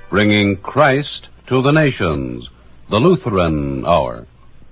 bringing Christ to the nations, the Lutheran Hour.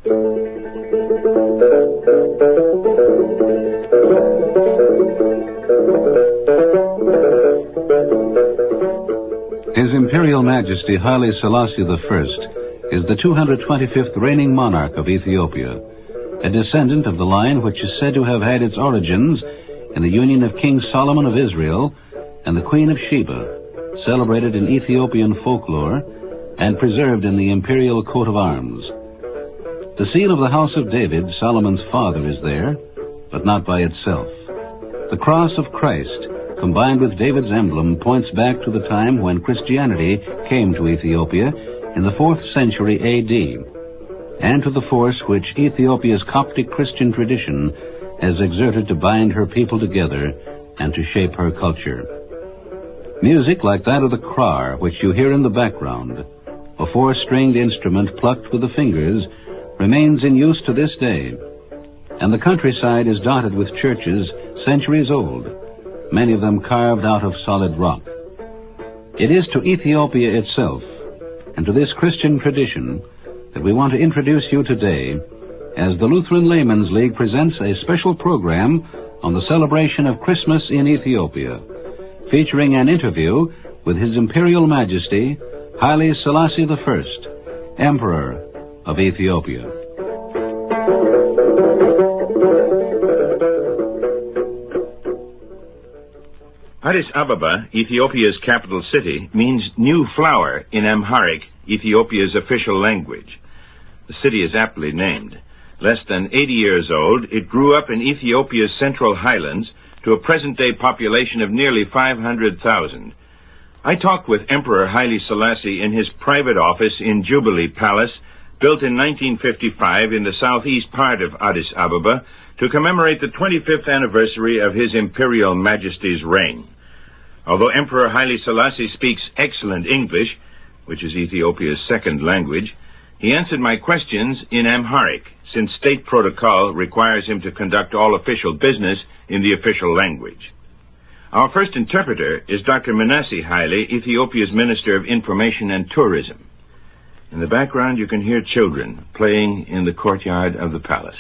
His Imperial Majesty Haile Selassie I is the 225th reigning monarch of Ethiopia, a descendant of the line which is said to have had its origins in the union of King Solomon of Israel and the Queen of Sheba, celebrated in Ethiopian folklore and preserved in the imperial coat of arms. The seal of the House of David, Solomon's father, is there, but not by itself. The cross of Christ, combined with David's emblem, points back to the time when Christianity came to Ethiopia in the 4th century A.D., and to the force which Ethiopia's Coptic Christian tradition has exerted to bind her people together and to shape her culture. Music like that of the krar, which you hear in the background, a 4-stringed instrument plucked with the fingers, remains in use to this day, and the countryside is dotted with churches centuries old, many of them carved out of solid rock. It is to Ethiopia itself and to this Christian tradition that we want to introduce you today as the Lutheran Laymen's League presents a special program on the celebration of Christmas in Ethiopia, featuring an interview with His Imperial Majesty Haile Selassie I, Emperor of Ethiopia. Addis Ababa, Ethiopia's capital city, means new flower in Amharic, Ethiopia's official language. The city is aptly named. Less than 80 years old, it grew up in Ethiopia's central highlands to a present-day population of nearly 500,000. I talked with Emperor Haile Selassie in his private office in Jubilee Palace, built in 1955 in the southeast part of Addis Ababa, to commemorate the 25th anniversary of His Imperial Majesty's reign. Although Emperor Haile Selassie speaks excellent English, which is Ethiopia's second language, he answered my questions in Amharic, since state protocol requires him to conduct all official business in the official language. Our first interpreter is Dr. Manasseh Haile, Ethiopia's Minister of Information and Tourism. In the background, you can hear children playing in the courtyard of the palace.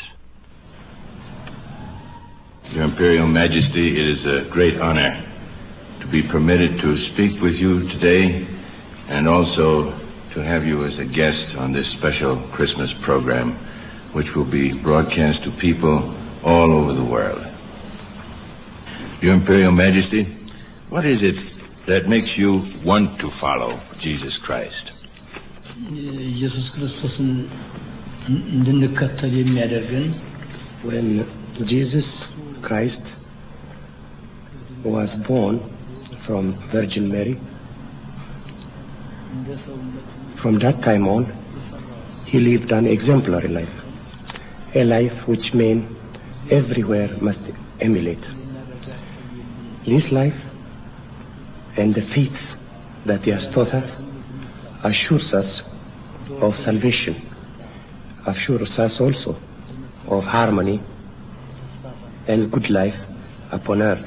Your Imperial Majesty, it is a great honor to be permitted to speak with you today and also to have you as a guest on this special Christmas program, which will be broadcast to people all over the world. Your Imperial Majesty, what is it that makes you want to follow Jesus Christ? When Jesus Christ was born from Virgin Mary, from that time on, he lived an exemplary life, a life which men everywhere must emulate. This life and the feats that he has taught us assures us of salvation, assures us also of harmony and good life upon earth.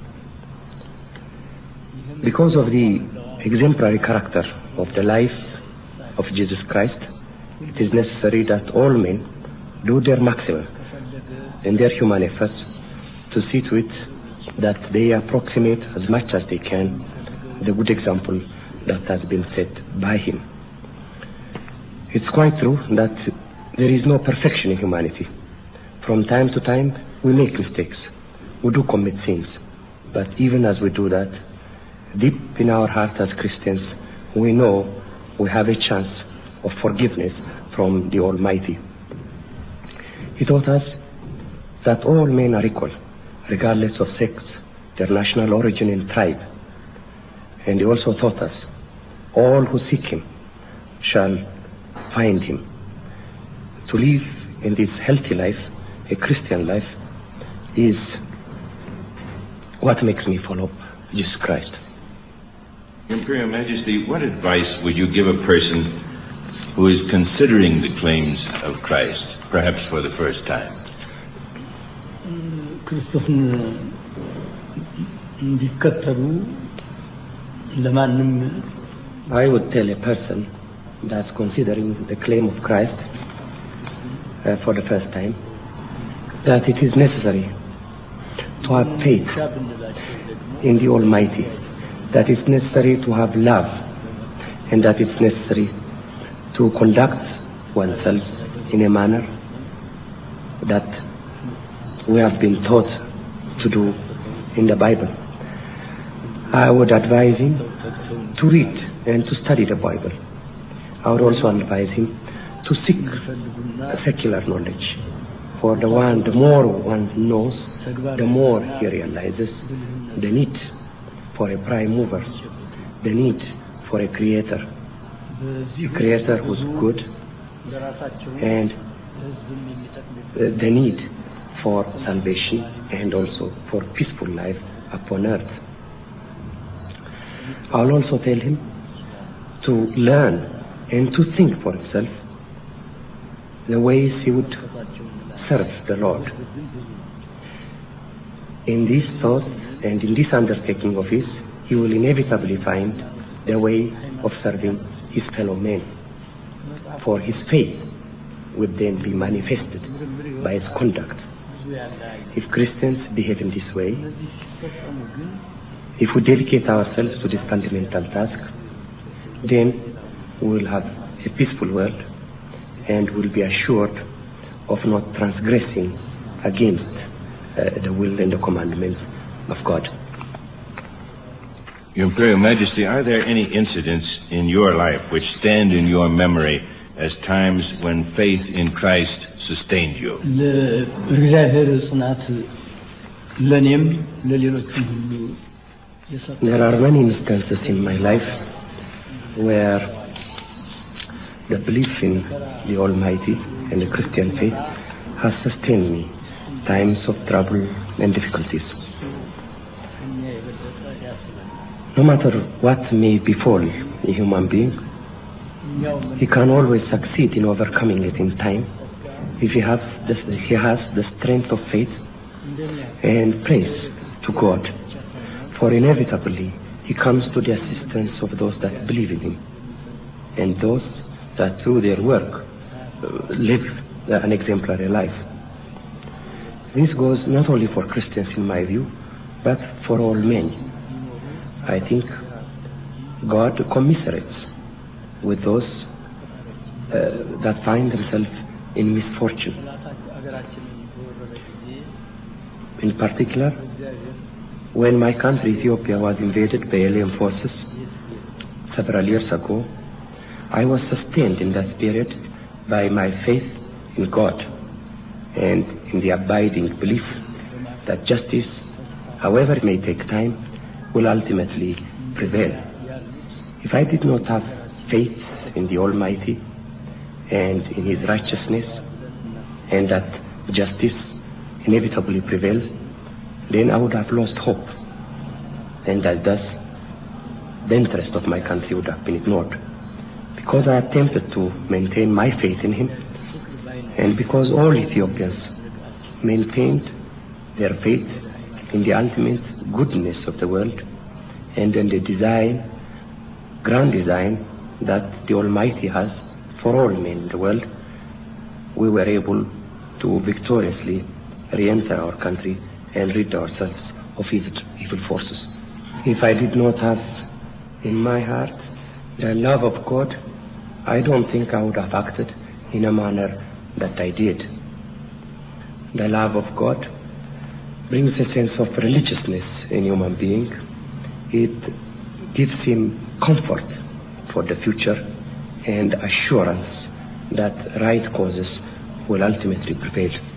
Because of the exemplary character of the life of Jesus Christ, it is necessary that all men do their maximum in their human efforts to see to it that they approximate as much as they can the good example that has been set by him. It's quite true that there is no perfection in humanity. From time to time, we make mistakes. We do commit sins. But even as we do that, deep in our heart as Christians, we know we have a chance of forgiveness from the Almighty. He taught us that all men are equal, regardless of sex, their national origin and tribe. And he also taught us, all who seek him shall find him. To live in this healthy life, a Christian life, is what makes me follow Jesus Christ. Imperial Majesty, what advice would you give a person who is considering the claims of Christ, perhaps for the first time? ክርስቶስን እንዲከተሉ ለማንም I would tell a person that's considering the claim of Christ for the first time that it is necessary to have faith in the Almighty, that it's necessary to have love, and that it's necessary to conduct oneself in a manner that we have been taught to do in the Bible. I would advise him to read and to study the Bible. I would also advise him to seek secular knowledge. For the more one knows, the more he realizes the need for a prime mover, the need for a creator who's good, and the need for salvation and also for peaceful life upon earth. I'll also tell him to learn and to think for himself the ways he would serve the Lord. In these thoughts and in this undertaking of his, he will inevitably find the way of serving his fellow men. For his faith would then be manifested by his conduct. If Christians behave in this way, if we dedicate ourselves to this fundamental task, then we will have a peaceful world and will be assured of not transgressing against the will and the commandments of God. Your Imperial Majesty, are there any incidents in your life which stand in your memory as times when faith in Christ sustained you? There are many instances in my life where the belief in the Almighty and the Christian faith has sustained me times of trouble and difficulties. No matter what may befall a human being, he can always succeed in overcoming it in time if he has the strength of faith and praise to God. For inevitably, he comes to the assistance of those that believe in him and those that through their work live an exemplary life. This goes not only for Christians in my view, but for all men. I think God commiserates with those that find themselves in misfortune. In particular, when my country, Ethiopia, was invaded by alien forces several years ago, I was sustained in that period by my faith in God and in the abiding belief that justice, however it may take time, will ultimately prevail. If I did not have faith in the Almighty and in His righteousness, and that justice inevitably prevails, then I would have lost hope, and that thus the interest of my country would have been ignored. Because I attempted to maintain my faith in Him, and because all Ethiopians maintained their faith in the ultimate goodness of the world and in the grand design that the Almighty has for all men in the world, we were able to victoriously re-enter our country and rid ourselves of evil forces. If I did not have in my heart the love of God, I don't think I would have acted in a manner that I did. The love of God brings a sense of religiousness in human being. It gives him comfort for the future and assurance that right causes will ultimately prevail.